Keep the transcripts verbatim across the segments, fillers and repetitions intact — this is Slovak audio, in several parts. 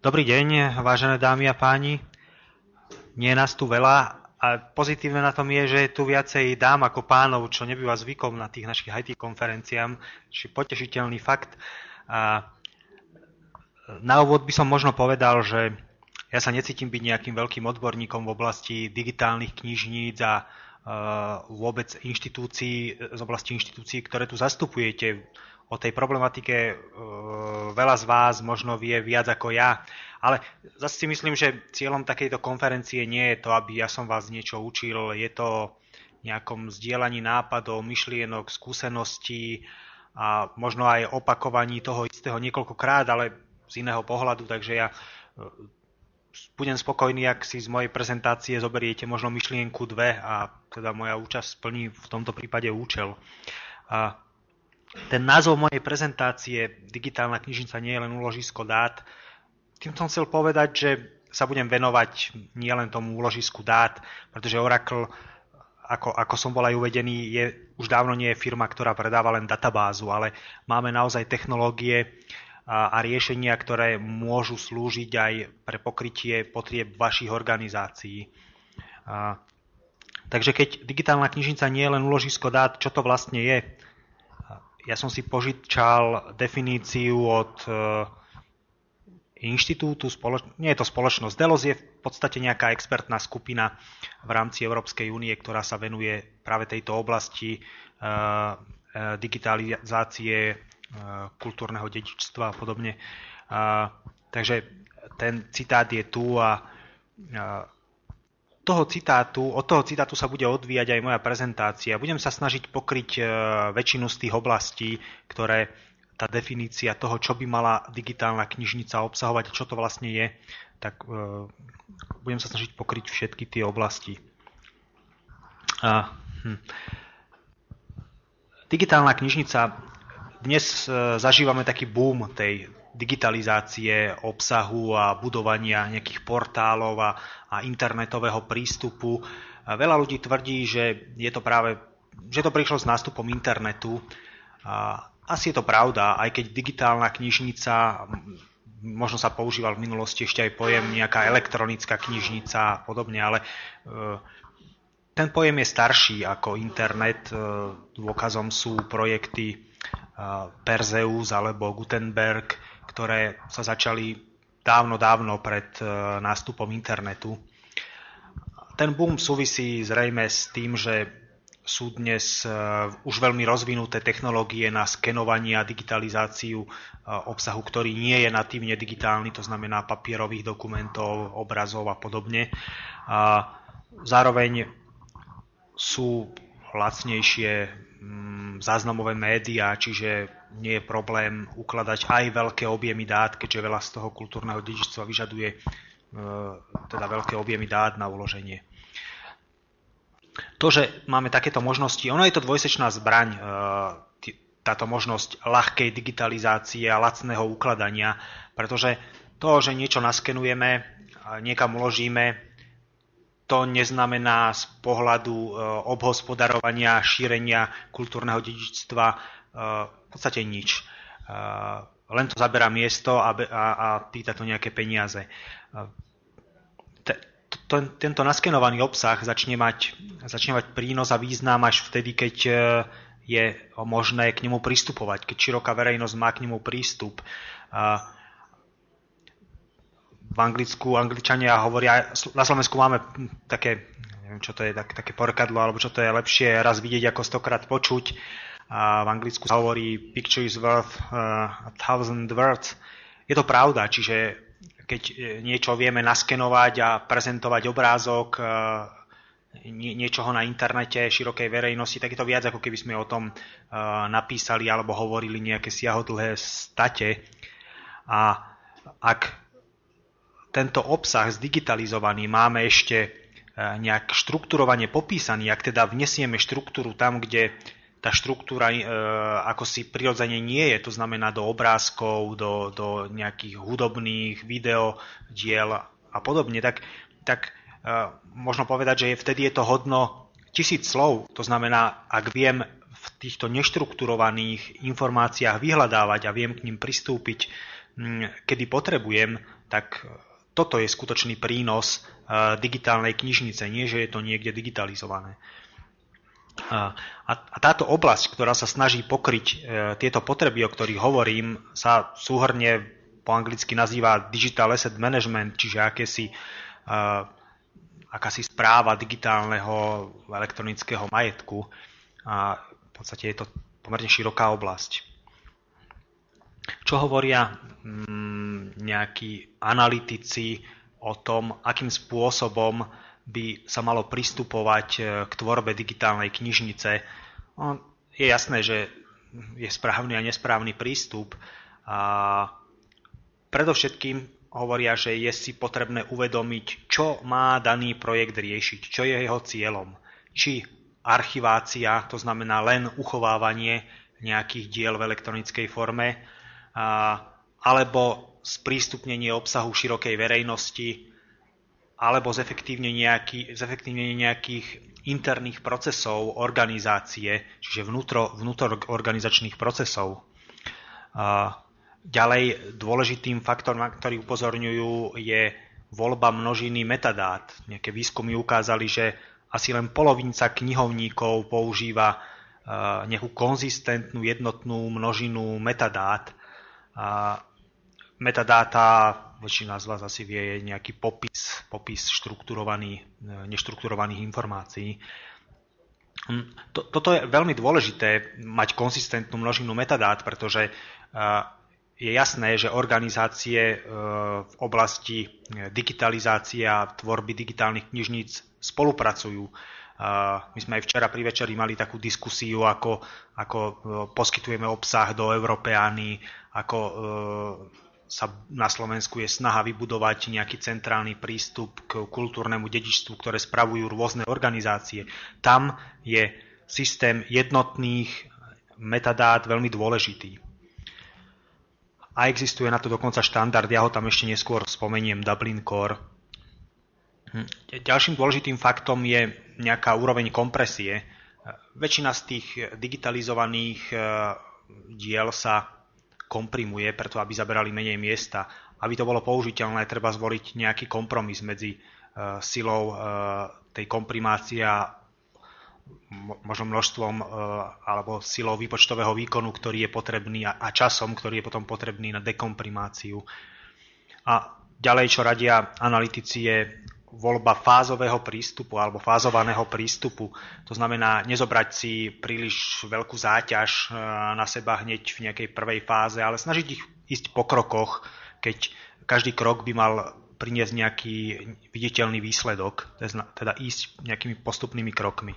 Dobrý deň, vážené dámy a páni. Nie je nás tu veľa a pozitívne na tom je, že je tu viacej dám ako pánov, čo nebýva zvykom na tých našich í té konferenciám, čiže potešiteľný fakt. A na úvod by som možno povedal, že ja sa necítim byť nejakým veľkým odborníkom v oblasti digitálnych knižníc a vôbec inštitúcií, z oblasti inštitúcií, ktoré tu zastupujete. O tej problematike veľa z vás možno vie viac ako ja, ale zase si myslím, že cieľom takejto konferencie nie je to, aby ja som vás niečo učil, je to nejakom zdieľaní nápadov, myšlienok, skúseností a možno aj opakovaní toho istého niekoľkokrát, ale z iného pohľadu, takže ja budem spokojný, ak si z mojej prezentácie zoberiete možno myšlienku dve a teda moja účasť splní v tomto prípade účel. A ten názov mojej prezentácie, digitálna knižnica nie je len úložisko dát, tým som chcel povedať, že sa budem venovať nielen tomu úložisku dát, pretože Oracle, ako, ako som bol aj uvedený, je, už dávno nie je firma, ktorá predáva len databázu, ale máme naozaj technológie a, a riešenia, ktoré môžu slúžiť aj pre pokrytie potrieb vašich organizácií. A, takže keď digitálna knižnica nie je len úložisko dát, čo to vlastne je? Ja som si požičal definíciu od e, inštitútu, spoloč... nie je to spoločnosť. Delos je v podstate nejaká expertná skupina v rámci Európskej únie, ktorá sa venuje práve tejto oblasti e, e, digitalizácie, e, kultúrneho dedičstva a podobne. E, takže ten citát je tu a e, Toho citátu, od toho citátu sa bude odvíjať aj moja prezentácia. Budem sa snažiť pokryť väčšinu z tých oblastí, ktoré tá definícia toho, čo by mala digitálna knižnica obsahovať, čo to vlastne je, tak budem sa snažiť pokryť všetky tie oblasti. A, hm. Digitálna knižnica, dnes zažívame taký boom tej digitalizácie obsahu a budovania nejakých portálov a, a internetového prístupu. A veľa ľudí tvrdí, že je to práve, že to prišlo s nástupom internetu. A asi je to pravda, aj keď digitálna knižnica, možno sa používal v minulosti ešte aj pojem nejaká elektronická knižnica a podobne, ale e, ten pojem je starší ako internet. E, dôkazom sú projekty e, Perseus alebo Gutenberg, ktoré sa začali dávno, dávno pred nástupom internetu. Ten boom súvisí zrejme s tým, že sú dnes už veľmi rozvinuté technológie na skenovanie a digitalizáciu obsahu, ktorý nie je natívne digitálny, to znamená papierových dokumentov, obrazov a podobne. A zároveň sú lacnejšie záznamové médiá, čiže nie je problém ukladať aj veľké objemy dát, keďže veľa z toho kultúrneho dedičstva vyžaduje e, teda veľké objemy dát na uloženie. To, že máme takéto možnosti, ono je to dvojsečná zbraň, e, táto možnosť ľahkej digitalizácie a lacného ukladania, pretože to, že niečo naskenujeme, niekam uložíme, to neznamená z pohľadu obhospodarovania, šírenia kultúrneho dedičstva v podstate nič. Len to zaberá miesto a, a, a pýta to nejaké peniaze. Tento naskenovaný obsah začne mať, začne mať prínos a význam až vtedy, keď je možné k nemu pristupovať, keď široká verejnosť má k nemu prístup. V Anglicku Angličania hovoria, na Slovensku máme také, neviem čo to je, tak, také porekadlo, alebo čo to je lepšie raz vidieť ako stokrát počuť. A v Anglicku sa hovorí picture is worth uh, a thousand words. Je to pravda, čiže keď niečo vieme naskenovať a prezentovať obrázok uh, nie, niečoho na internete širokej verejnosti, tak je to viac, ako keby sme o tom uh, napísali alebo hovorili nejaké siahodlhé state. A ak tento obsah zdigitalizovaný máme ešte nejak štruktúrovane popísaný, ak teda vnesieme štruktúru tam, kde tá štruktúra e, ako si prirodzene nie je, to znamená do obrázkov, do, do nejakých hudobných videodiel a podobne, tak, tak e, možno povedať, že je, vtedy je to hodno tisíc slov. To znamená, ak viem v týchto neštrukturovaných informáciách vyhľadávať a viem k ním pristúpiť, kedy potrebujem, tak toto je skutočný prínos digitálnej knižnice, nie že je to niekde digitalizované. A, a táto oblasť, ktorá sa snaží pokryť e, tieto potreby, o ktorých hovorím, sa súhrne po anglicky nazýva Digital Asset Management, čiže akési, e, akási správa digitálneho elektronického majetku. A v podstate je to pomerne široká oblasť. Čo hovoria mm, nejakí analytici o tom, akým spôsobom by sa malo pristupovať k tvorbe digitálnej knižnice? No, je jasné, že je správny a nesprávny prístup. A predovšetkým hovoria, že je si potrebné uvedomiť, čo má daný projekt riešiť, čo je jeho cieľom. Či archivácia, to znamená len uchovávanie nejakých diel v elektronickej forme, a, alebo sprístupnenie obsahu širokej verejnosti, alebo zefektívnenie, nejaký, zefektívnenie nejakých interných procesov organizácie, čiže vnútro, vnútororganizačných procesov. A ďalej dôležitým faktorom, na ktorý upozorňujú, je voľba množiny metadát. Nejaké výskumy ukázali, že asi len polovica knihovníkov používa nejakú konzistentnú jednotnú množinu metadát. A metadáta, väčšina z vás asi vie, je nejaký popis, popis štrukturovaný, neštrukturovaných informácií. Toto je veľmi dôležité, mať konzistentnú množinu metadát, pretože je jasné, že organizácie v oblasti digitalizácie a tvorby digitálnych knižníc spolupracujú. My sme aj včera pri večeri mali takú diskusiu, ako, ako poskytujeme obsah do Európeány, ako sa na Slovensku je snaha vybudovať nejaký centrálny prístup k kultúrnemu dedičstvu, ktoré spravujú rôzne organizácie. Tam je systém jednotných metadát veľmi dôležitý. A existuje na to dokonca štandard, ja ho tam ešte neskôr spomeniem, Dublin Core. Ďalším dôležitým faktom je nejaká úroveň kompresie. Väčšina z tých digitalizovaných diel sa komprimuje, preto aby zaberali menej miesta. Aby to bolo použiteľné, treba zvoliť nejaký kompromis medzi uh, silou uh, tej komprimácie a možno množstvom uh, alebo silou výpočtového výkonu, ktorý je potrebný a, a časom, ktorý je potom potrebný na dekomprimáciu. A ďalej, čo radia analytici, je voľba fázového prístupu alebo fázovaného prístupu. To znamená nezobrať si príliš veľkú záťaž na seba hneď v nejakej prvej fáze, ale snažiť ich ísť po krokoch, keď každý krok by mal priniesť nejaký viditeľný výsledok, teda ísť nejakými postupnými krokmi.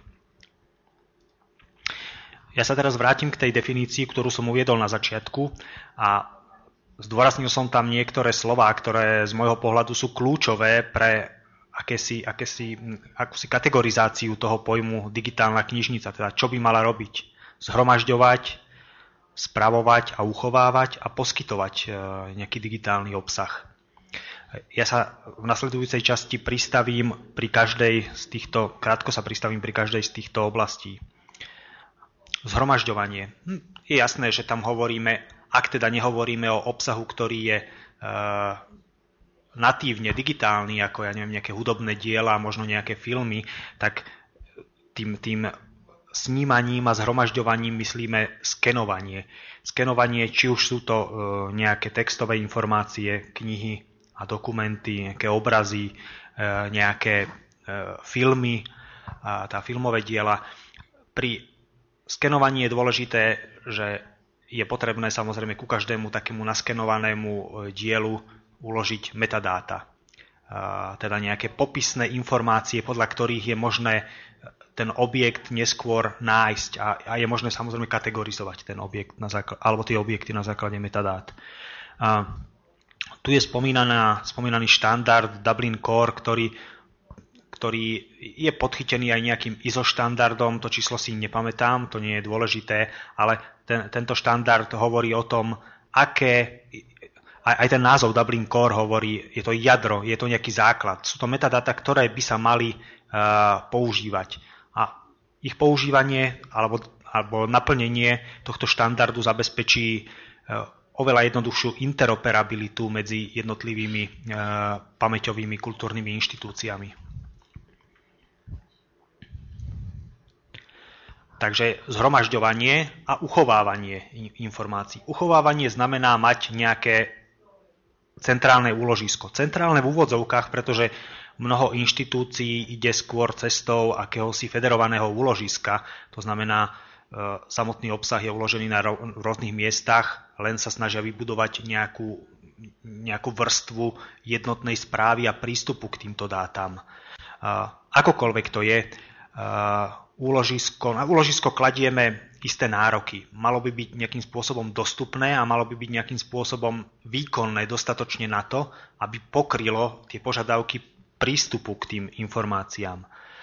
Ja sa teraz vrátim k tej definícii, ktorú som uviedol na začiatku, a zdôraznil som tam niektoré slová, ktoré z môjho pohľadu sú kľúčové pre akési, akési, akúsi kategorizáciu toho pojmu digitálna knižnica, teda čo by mala robiť. Zhromažďovať, spravovať a uchovávať a poskytovať nejaký digitálny obsah. Ja sa v nasledujúcej časti pristavím pri každej z týchto, krátko sa pristavím pri každej z týchto oblastí. Zhromažďovanie. Je jasné, že tam hovoríme, ak teda nehovoríme o obsahu, ktorý je e, natívne digitálny, ako ja neviem, nejaké hudobné diela, možno nejaké filmy, tak tým, tým snímaním a zhromažďovaním myslíme skenovanie. Skenovanie, či už sú to e, nejaké textové informácie, knihy a dokumenty, nejaké obrazy, e, nejaké e, filmy, a tá filmové diela. Pri skenovaní je dôležité, že je potrebné samozrejme ku každému takému naskenovanému dielu uložiť metadáta, teda nejaké popisné informácie, podľa ktorých je možné ten objekt neskôr nájsť a, a je možné samozrejme kategorizovať ten objekt na základ, alebo tie objekty na základe metadát. A tu je spomínaná, spomínaný štandard Dublin Core, ktorý, ktorý je podchytený aj nejakým í es o štandardom, to číslo si nepamätám, to nie je dôležité, ale ten, tento štandard hovorí o tom, aké aj ten názov Dublin Core hovorí, je to jadro, je to nejaký základ. Sú to metadáta, ktoré by sa mali uh, používať. A ich používanie alebo, alebo naplnenie tohto štandardu zabezpečí uh, oveľa jednoduchšiu interoperabilitu medzi jednotlivými e, pamäťovými kultúrnymi inštitúciami. Takže zhromažďovanie a uchovávanie informácií. Uchovávanie znamená mať nejaké centrálne úložisko. Centrálne v úvodzovkách, pretože mnoho inštitúcií ide skôr cestou akéhosi federovaného úložiska. To znamená, samotný obsah je uložený na rôznych miestach, len sa snažia vybudovať nejakú, nejakú vrstvu jednotnej správy a prístupu k týmto dátam. Akokoľvek to je, úložisko, na úložisko kladieme isté nároky. Malo by byť nejakým spôsobom dostupné a malo by byť nejakým spôsobom výkonné dostatočne na to, aby pokrylo tie požiadavky prístupu k tým informáciám.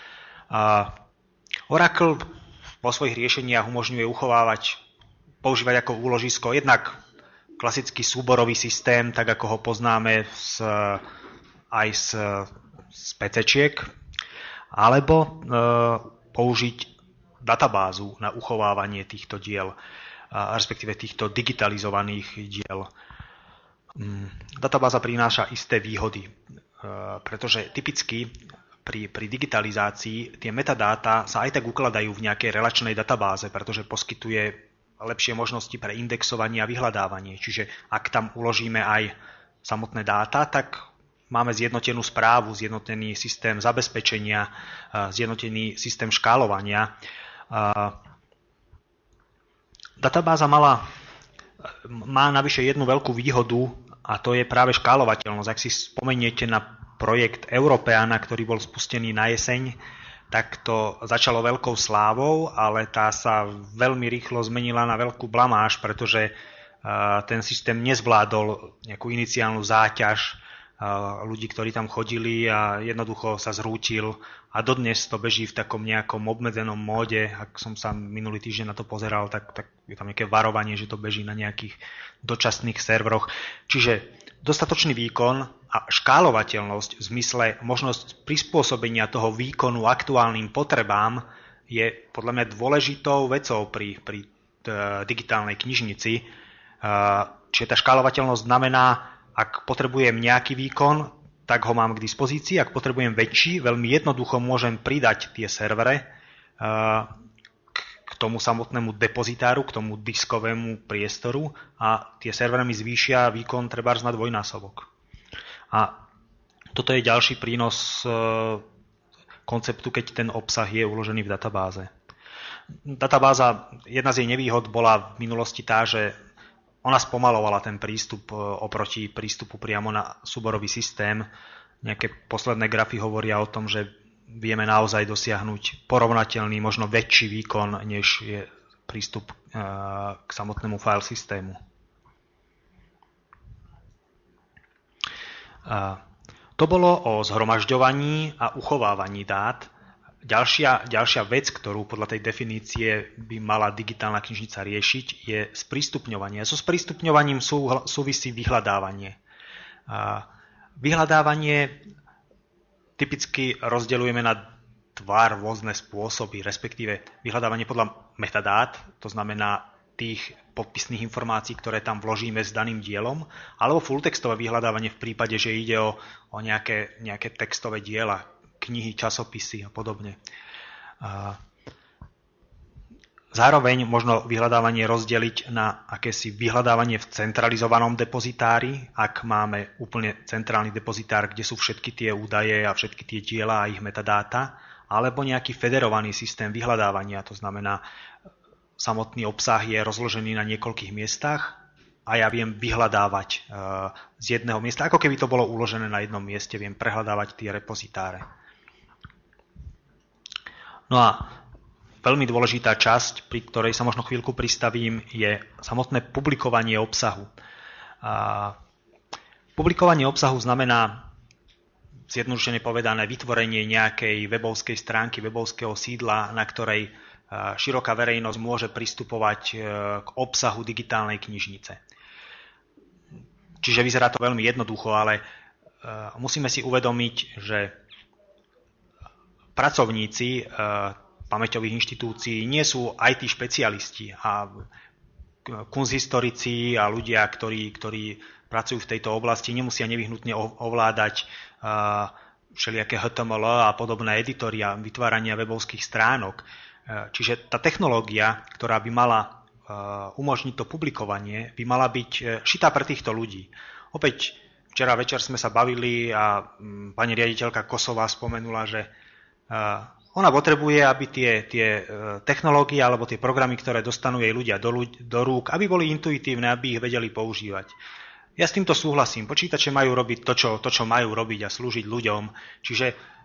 Oracle vo svojich riešeniach umožňuje uchovávať, používať ako úložisko jednak klasický súborový systém, tak ako ho poznáme z, aj z, z PCčiek, alebo e, použiť databázu na uchovávanie týchto diel, a respektíve týchto digitalizovaných diel. Databáza prináša isté výhody, pretože typicky pri, pri digitalizácii tie metadáta sa aj tak ukladajú v nejakej relačnej databáze, pretože poskytuje lepšie možnosti pre indexovanie a vyhľadávanie. Čiže ak tam uložíme aj samotné dáta, tak máme zjednotenú správu, zjednotený systém zabezpečenia, zjednotený systém škálovania. Databáza mala, má navyše jednu veľkú výhodu a to je práve škálovateľnosť. Ak si spomeniete na projekt Europeana, ktorý bol spustený na jeseň, tak to začalo veľkou slávou, ale tá sa veľmi rýchlo zmenila na veľkú blamáž, pretože ten systém nezvládol nejakú iniciálnu záťaž ľudí, ktorí tam chodili a jednoducho sa zrútil a dodnes to beží v takom nejakom obmedzenom móde. Ak som sa minulý týždeň na to pozeral, tak, tak je tam nejaké varovanie, že to beží na nejakých dočasných serveroch. Čiže dostatočný výkon a škálovateľnosť v zmysle možnosť prispôsobenia toho výkonu aktuálnym potrebám je podľa mňa dôležitou vecou pri, pri digitálnej knižnici. Čiže tá škálovateľnosť znamená, ak potrebujem nejaký výkon, tak ho mám k dispozícii. Ak potrebujem väčší, veľmi jednoducho môžem pridať tie servere k tomu samotnému depozitáru, k tomu diskovému priestoru a tie servery mi zvýšia výkon trebárs na dvojnásobok. A toto je ďalší prínos konceptu, keď ten obsah je uložený v databáze. Databáza, jedna z jej nevýhod bola v minulosti tá, že ona spomalovala ten prístup oproti prístupu priamo na súborový systém. Nejaké posledné grafy hovoria o tom, že vieme naozaj dosiahnuť porovnateľný, možno väčší výkon, než je prístup k samotnému file systému. To bolo o zhromažďovaní a uchovávaní dát. Ďalšia, ďalšia vec, ktorú podľa tej definície by mala digitálna knižnica riešiť, je sprístupňovanie. So sprístupňovaním sú, súvisí vyhľadávanie. Vyhľadávanie typicky rozdeľujeme na dva rôzne spôsoby, respektíve vyhľadávanie podľa metadát, to znamená tých podpisných informácií, ktoré tam vložíme s daným dielom, alebo fulltextové vyhľadávanie v prípade, že ide o, o nejaké, nejaké textové diela, knihy, časopisy a podobne. Zároveň možno vyhľadávanie rozdeliť na akési vyhľadávanie v centralizovanom depozitári, ak máme úplne centrálny depozitár, kde sú všetky tie údaje a všetky tie diela a ich metadáta, alebo nejaký federovaný systém vyhľadávania, to znamená, samotný obsah je rozložený na niekoľkých miestach a ja viem vyhľadávať z jedného miesta, ako keby to bolo uložené na jednom mieste, viem prehľadávať tie repozitáre. No a veľmi dôležitá časť, pri ktorej sa možno chvíľku pristavím, je samotné publikovanie obsahu. A publikovanie obsahu znamená, zjednodušene povedané, vytvorenie nejakej webovskej stránky, webovského sídla, na ktorej široká verejnosť môže pristupovať k obsahu digitálnej knižnice. Čiže vyzerá to veľmi jednoducho, ale musíme si uvedomiť, že pracovníci pamäťových inštitúcií nie sú í té špecialisti a kunsthistorici a ľudia, ktorí, ktorí pracujú v tejto oblasti, nemusia nevyhnutne ovládať všelijaké há té em el a podobné editory a vytvárania webovských stránok. Čiže tá technológia, ktorá by mala umožniť to publikovanie, by mala byť šitá pre týchto ľudí. Opäť včera večer sme sa bavili a pani riaditeľka Kosová spomenula, že ona potrebuje, aby tie, tie technológie alebo tie programy, ktoré dostanú jej ľudia do, do rúk, aby boli intuitívne, aby ich vedeli používať. Ja s týmto súhlasím. Počítače majú robiť to, čo, to, čo majú robiť a slúžiť ľuďom. Čiže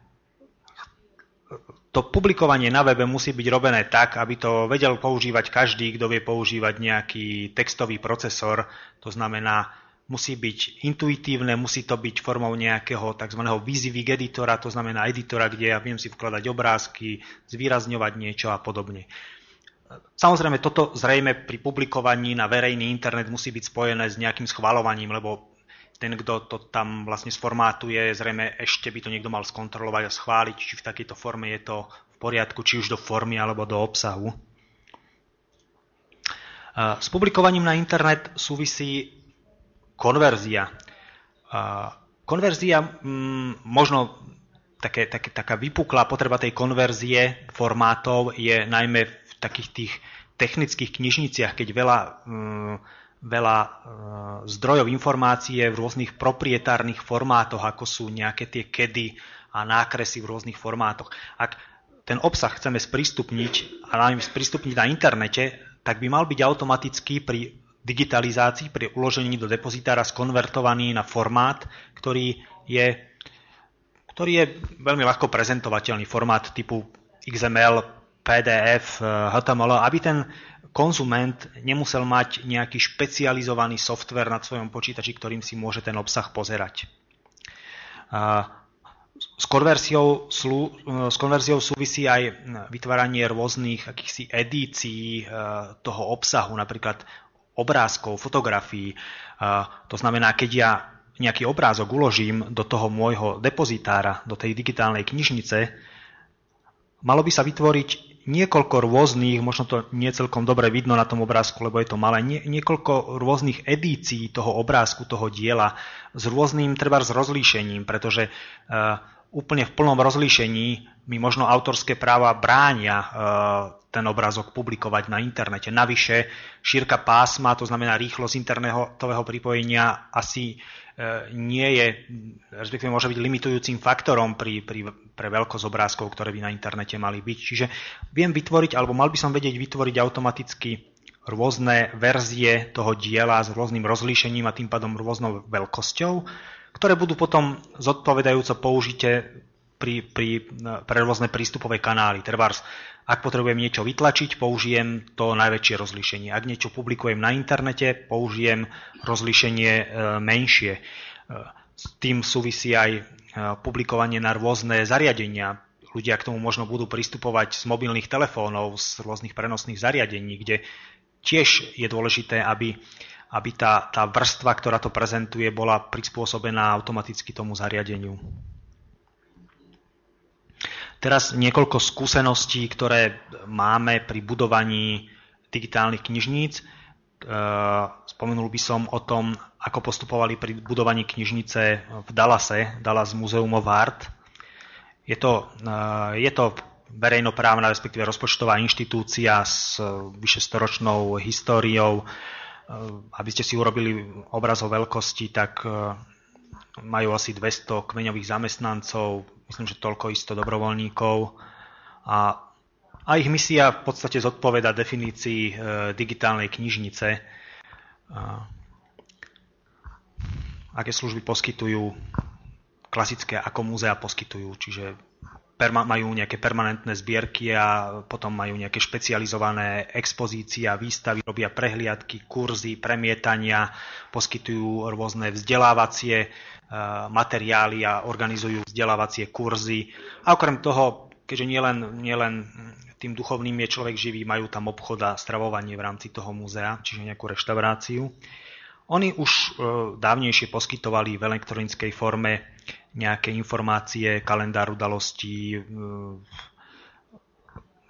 to publikovanie na webe musí byť robené tak, aby to vedel používať každý, kto vie používať nejaký textový procesor. To znamená, musí byť intuitívne, musí to byť formou nejakého tzv. Wysiwyg editora, to znamená editora, kde ja viem si vkladať obrázky, zvýrazňovať niečo a podobne. Samozrejme, toto zrejme pri publikovaní na verejný internet musí byť spojené s nejakým schvaľovaním, lebo ten, kto to tam vlastne sformátuje, zrejme ešte by to niekto mal skontrolovať a schváliť, či v takejto forme je to v poriadku, či už do formy alebo do obsahu. S publikovaním na internet súvisí konverzia. Konverzia, možno také, také, taká vypuklá potreba tej konverzie formátov je najmä v takých tých technických knižniciach, keď veľa, veľa zdrojov informácií je v rôznych proprietárnych formátoch, ako sú nejaké tie kedy a nákresy v rôznych formátoch. Ak ten obsah chceme sprístupniť a najmä sprístupniť na internete, tak by mal byť automaticky pri digitalizácii, pri uložení do depozitára skonvertovaný na formát, ktorý je, ktorý je veľmi ľahko prezentovateľný, formát typu iks em el, pé dé ef, há té em el, aby ten konzument nemusel mať nejaký špecializovaný software na svojom počítači, ktorým si môže ten obsah pozerať. S konverziou, s konverziou súvisí aj vytváranie rôznych akýchsi edícií toho obsahu, napríklad obrázkov, fotografií. To znamená, keď ja nejaký obrázok uložím do toho môjho depozitára, do tej digitálnej knižnice, malo by sa vytvoriť niekoľko rôznych, možno to nie celkom dobre vidno na tom obrázku, lebo je to malé, nie, niekoľko rôznych edícií toho obrázku, toho diela s rôznym treba s rozlíšením, pretože uh, úplne v plnom rozlíšení mi možno autorské práva bránia uh, ten obrázok publikovať na internete. Navyše šírka pásma, to znamená rýchlosť internetového pripojenia, asi uh, nie je, respektíve môže byť limitujúcim faktorom pri, pri, pre veľkosť obrázkov, ktoré by na internete mali byť. Čiže viem vytvoriť, alebo mal by som vedieť vytvoriť automaticky rôzne verzie toho diela s rôznym rozlíšením a tým pádom rôznou veľkosťou, ktoré budú potom zodpovedajúco použité pri, pri, pre rôzne prístupové kanály. Trebárs, ak potrebujem niečo vytlačiť, použijem to najväčšie rozlíšenie. Ak niečo publikujem na internete, použijem rozlíšenie menšie. S tým súvisí aj publikovanie na rôzne zariadenia. Ľudia k tomu možno budú pristupovať z mobilných telefónov, z rôznych prenosných zariadení, kde tiež je dôležité, aby aby tá, tá vrstva, ktorá to prezentuje, bola prispôsobená automaticky tomu zariadeniu. Teraz niekoľko skúseností, ktoré máme pri budovaní digitálnych knižníc. Spomenul by som o tom, ako postupovali pri budovaní knižnice v Dallase, Dallas Museum of Art. Je to, je to verejnoprávna, respektíve rozpočtová inštitúcia s vyše storočnou históriou. Aby ste si urobili obraz o veľkosti, tak majú asi dvesto kmeňových zamestnancov, myslím, že toľko isto dobrovoľníkov. A, a ich misia v podstate zodpoveda definícii digitálnej knižnice. Aké služby poskytujú, klasické ako múzea poskytujú, čiže majú nejaké permanentné zbierky a potom majú nejaké špecializované expozície a výstavy, robia prehliadky, kurzy, premietania, poskytujú rôzne vzdelávacie materiály a organizujú vzdelávacie kurzy. A okrem toho, keďže nielen, nielen tým duchovným je človek živý, majú tam obchod a stravovanie v rámci toho múzea, čiže nejakú reštauráciu. Oni už dávnejšie poskytovali v elektronickej forme nejaké informácie, kalendár udalostí,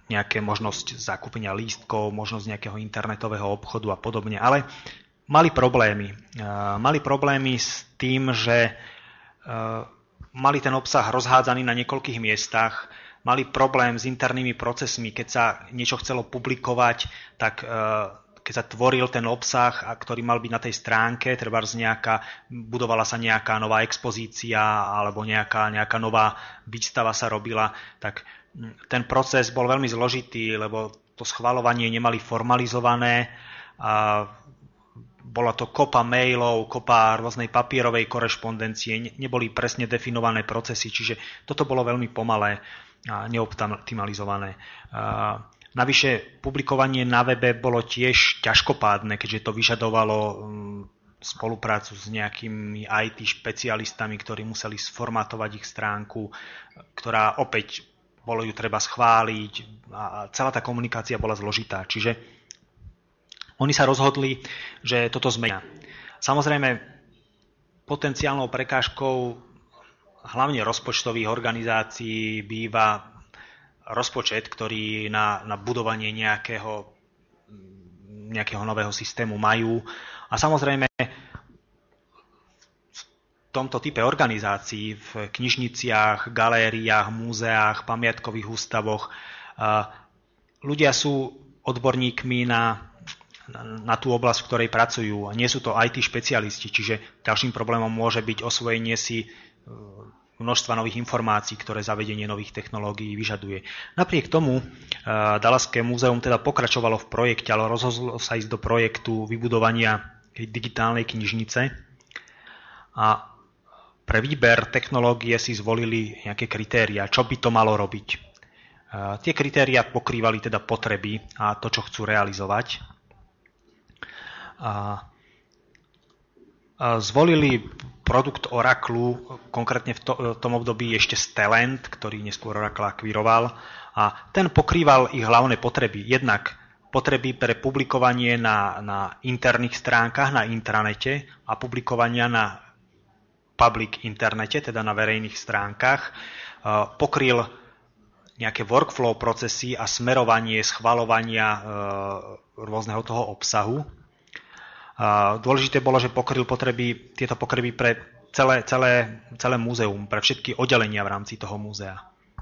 nejaké možnosť zakúpenia lístkov, možnosť nejakého internetového obchodu a podobne, ale mali problémy. Mali problémy s tým, že mali ten obsah rozhádzaný na niekoľkých miestach, mali problém s internými procesmi, keď sa niečo chcelo publikovať, tak keď sa tvoril ten obsah, ktorý mal byť na tej stránke, trebárs nejaká, budovala sa nejaká nová expozícia alebo nejaká, nejaká nová výstava sa robila, tak ten proces bol veľmi zložitý, lebo to schvaľovanie nemali formalizované a bola to kopa mailov, kopa rôznej papierovej korešpondencie, neboli presne definované procesy, čiže toto bolo veľmi pomalé a neoptimalizované. Navyše publikovanie na webe bolo tiež ťažkopádne, keďže to vyžadovalo spoluprácu s nejakými í té špecialistami, ktorí museli sformátovať ich stránku, ktorá opäť bolo ju treba schváliť a celá tá komunikácia bola zložitá. Čiže oni sa rozhodli, že toto zmenia. Samozrejme, potenciálnou prekážkou hlavne rozpočtových organizácií býva rozpočet, ktorý na, na budovanie nejakého, nejakého nového systému majú. A samozrejme v tomto type organizácií, v knižniciach, galériách, múzeách, pamiatkových ústavoch, ľudia sú odborníkmi na, na tú oblasť, v ktorej pracujú. A nie sú to í té špecialisti, čiže ďalším problémom môže byť osvojenie si množstva nových informácií, ktoré zavedenie nových technológií vyžaduje. Napriek tomu Dallaské múzeum teda pokračovalo v projekte, ale rozhodlo sa ísť do projektu vybudovania digitálnej knižnice a pre výber technológie si zvolili nejaké kritériá, čo by to malo robiť. Tie kritériá pokrývali teda potreby a to, čo chcú realizovať. A zvolili produkt Oracle, konkrétne v, to, v tom období ešte Stellent, ktorý neskôr Oracle akvíroval, a ten pokrýval ich hlavné potreby. Jednak potreby pre publikovanie na, na interných stránkach, na intranete a publikovania na public internete, teda na verejných stránkach. Pokryl nejaké workflow procesy a smerovanie schvaľovania rôzneho toho obsahu. Dôležité bolo, že pokryl potreby, tieto potreby pre celé, celé, celé múzeum, pre všetky oddelenia v rámci toho múzea.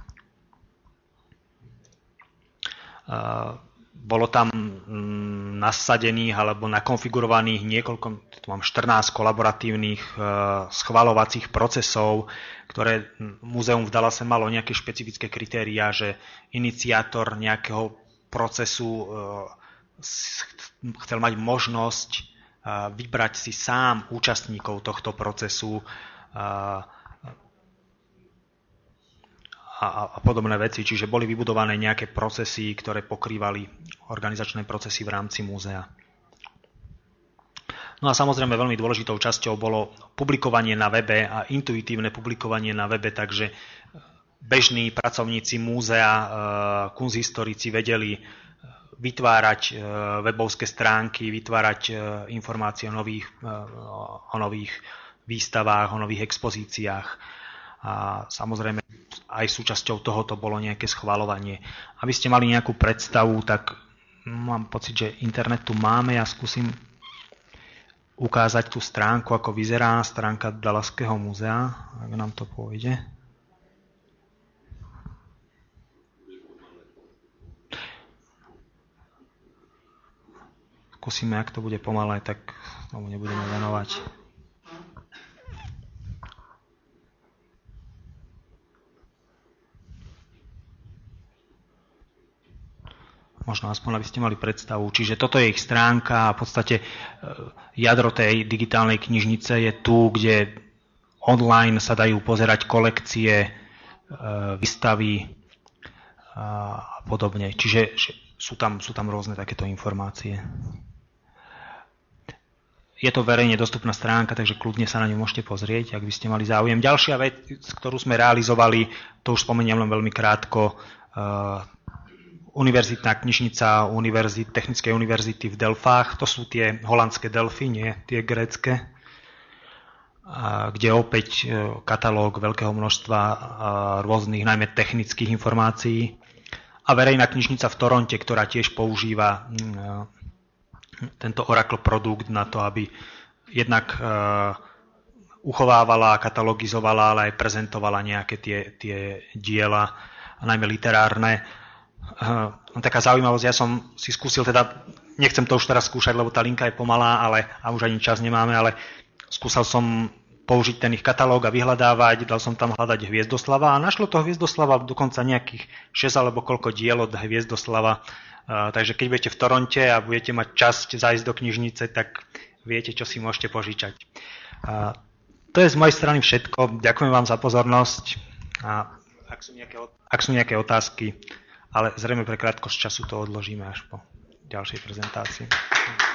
Bolo tam nasadených alebo nakonfigurovaných niekoľko, tu mám štrnásť kolaboratívnych schvaľovacích procesov, ktoré múzeum v Dallase malo nejaké špecifické kritériá, že iniciátor nejakého procesu chcel mať možnosť vybrať si sám účastníkov tohto procesu a, a, a podobné veci. Čiže boli vybudované nejaké procesy, ktoré pokrývali organizačné procesy v rámci múzea. No a samozrejme veľmi dôležitou časťou bolo publikovanie na webe a intuitívne publikovanie na webe, takže bežní pracovníci múzea, kunsthistorici vedeli vytvárať webovské stránky, vytvárať informácie o nových, o nových výstavách, o nových expozíciách. A samozrejme aj súčasťou tohoto bolo nejaké schvaľovanie. Aby ste mali nejakú predstavu, tak mám pocit, že internet tu máme. Ja skúsim ukázať tú stránku, ako vyzerá stránka Dallaského múzea, ak nám to pôjde. Skúsime, ak to bude pomalé, tak tomu nebudeme venovať. Možno aspoň, aby ste mali predstavu. Čiže toto je ich stránka a v podstate jadro tej digitálnej knižnice je tu, kde online sa dajú pozerať kolekcie, výstavy a podobne. Čiže sú tam, sú tam rôzne takéto informácie. Je to verejne dostupná stránka, takže kľudne sa na ňu môžete pozrieť, ak by ste mali záujem. Ďalšia vec, ktorú sme realizovali, to už spomeniem len veľmi krátko, uh, univerzitná knižnica univerzit, Technickej univerzity v Delfách, to sú tie holandské Delfy, nie tie grécke, uh, kde opäť uh, katalóg veľkého množstva uh, rôznych, najmä technických informácií a verejná knižnica v Toronte, ktorá tiež používa tento Oracle produkt na to, aby jednak uchovávala, katalogizovala, ale aj prezentovala nejaké tie, tie diela, najmä literárne. Taká zaujímavosť, ja som si skúsil, teda nechcem to už teraz skúšať, lebo tá linka je pomalá, ale, a už ani čas nemáme, ale skúsal som použiť ten ich katalóg a vyhľadávať, dal som tam hľadať Hviezdoslava a našlo to Hviezdoslava dokonca nejakých šesť alebo koľko diel od Hviezdoslava. Uh, takže keď budete v Toronte a budete mať časť zájsť do knižnice, tak viete, čo si môžete požičať. Uh, To je z mojej strany všetko. Ďakujem vám za pozornosť. A ak sú nejaké, ak sú nejaké otázky, ale zrejme pre krátkosť času to odložíme až po ďalšej prezentácii.